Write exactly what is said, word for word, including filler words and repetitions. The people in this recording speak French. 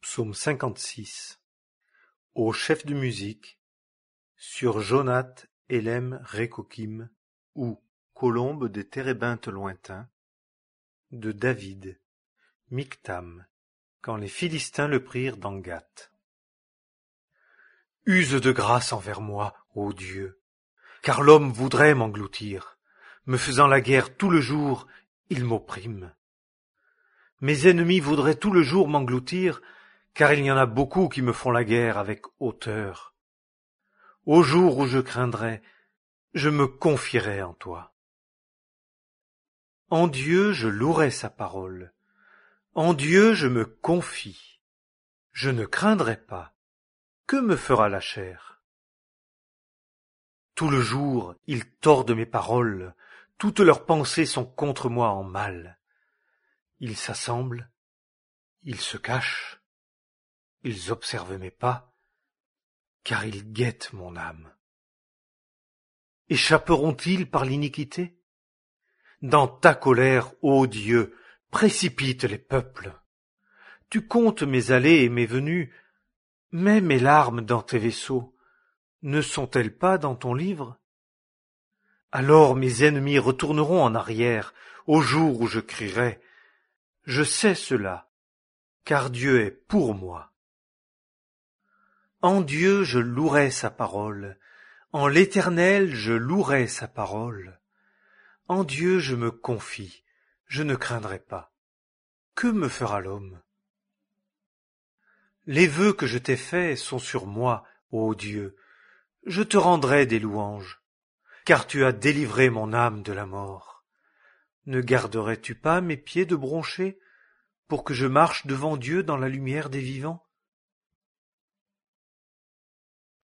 Psaume cinquante-six. Au chef de musique, sur Jonath Élem Récokim, ou Colombe des térébintes lointains, de David, Mictam, quand les Philistins le prirent dans Gath. Use de grâce envers moi, ô Dieu, car l'homme voudrait m'engloutir. Me faisant la guerre tout le jour, il m'opprime. Mes ennemis voudraient tout le jour m'engloutir, car il y en a beaucoup qui me font la guerre avec hauteur. Au jour où je craindrai, je me confierai en toi. En Dieu je louerai sa parole. En Dieu je me confie. Je ne craindrai pas. Que me fera la chair? Tout le jour, ils tordent mes paroles. Toutes leurs pensées sont contre moi en mal. Ils s'assemblent, ils se cachent, ils observent mes pas, car ils guettent mon âme. Échapperont-ils par l'iniquité? Dans ta colère, ô Dieu, précipite les peuples. Tu comptes mes allées et mes venues, mets mes larmes dans tes vaisseaux. Ne sont-elles pas dans ton livre? Alors mes ennemis retourneront en arrière, au jour où je crierai. Je sais cela, car Dieu est pour moi. En Dieu je louerai sa parole, en l'Éternel je louerai sa parole. En Dieu je me confie, je ne craindrai pas. Que me fera l'homme? Les vœux que je t'ai faits sont sur moi, ô Dieu. Je te rendrai des louanges, car tu as délivré mon âme de la mort. Ne garderais-tu pas mes pieds de broncher, pour que je marche devant Dieu dans la lumière des vivants?